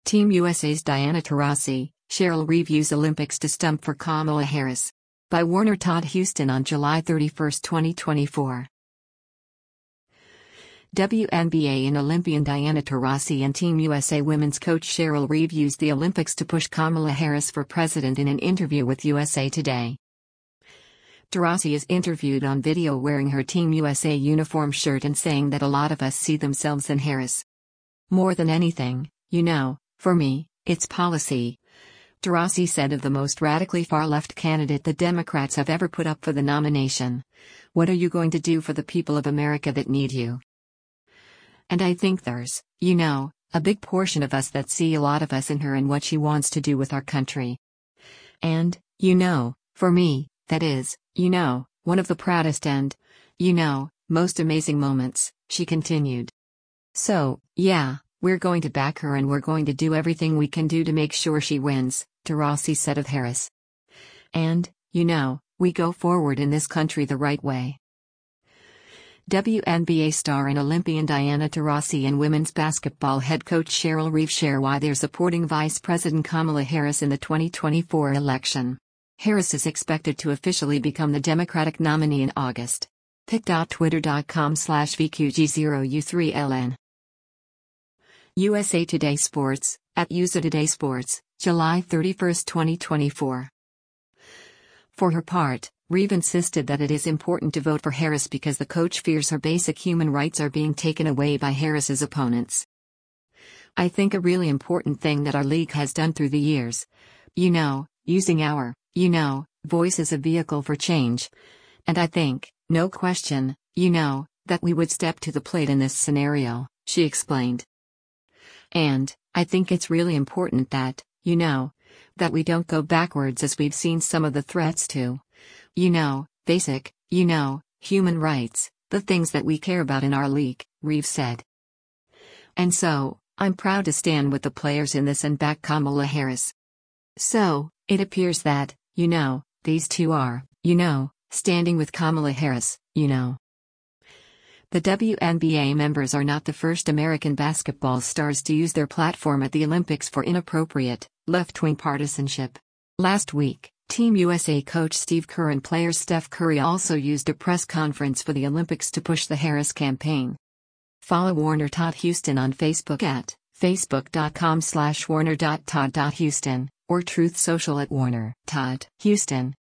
Team USA's Diana Taurasi, Cheryl Reeve use Olympics to stump for Kamala Harris. By Warner Todd Houston on July 31, 2024. WNBA and Olympian Diana Taurasi and Team USA women's coach Cheryl Reeve used the Olympics to push Kamala Harris for president in an interview with USA Today. Taurasi is interviewed on video wearing her Team USA uniform shirt and saying that a lot of us see themselves in Harris. "More than anything, for me, it's policy," Taurasi said of the most radically far-left candidate the Democrats have ever put up for the nomination. "What are you going to do for the people of America that need you? And I think there's, a big portion of us that see a lot of us in her and what she wants to do with our country. And, for me, that is, one of the proudest and, most amazing moments," she continued. "So, yeah, we're going to back her and we're going to do everything we can do to make sure she wins," Taurasi said of Harris. "And, we go forward in this country the right way." WNBA star and Olympian Diana Taurasi and women's basketball head coach Cheryl Reeve share why they're supporting Vice President Kamala Harris in the 2024 election. Harris is expected to officially become the Democratic nominee in August. pic.twitter.com/VQG0U3LN. USA Today Sports, at USA Today Sports, July 31, 2024. For her part, Reeve insisted that it is important to vote for Harris because the coach fears her basic human rights are being taken away by Harris's opponents. "I think a really important thing that our league has done through the years, using our, voice as a vehicle for change. And I think, no question, that we would step to the plate in this scenario," she explained. "And, I think it's really important that, that we don't go backwards as we've seen some of the threats to, basic, human rights, the things that we care about in our league," Reeve said. "And so, I'm proud to stand with the players in this and back Kamala Harris. So, it appears that, these two are, standing with Kamala Harris, The WNBA members are not the first American basketball stars to use their platform at the Olympics for inappropriate, left-wing partisanship. Last week, Team USA coach Steve Kerr and player Steph Curry also used a press conference for the Olympics to push the Harris campaign. Follow Warner Todd Houston on Facebook at facebook.com/warner.todd.houston or Truth Social at Warner Todd Houston.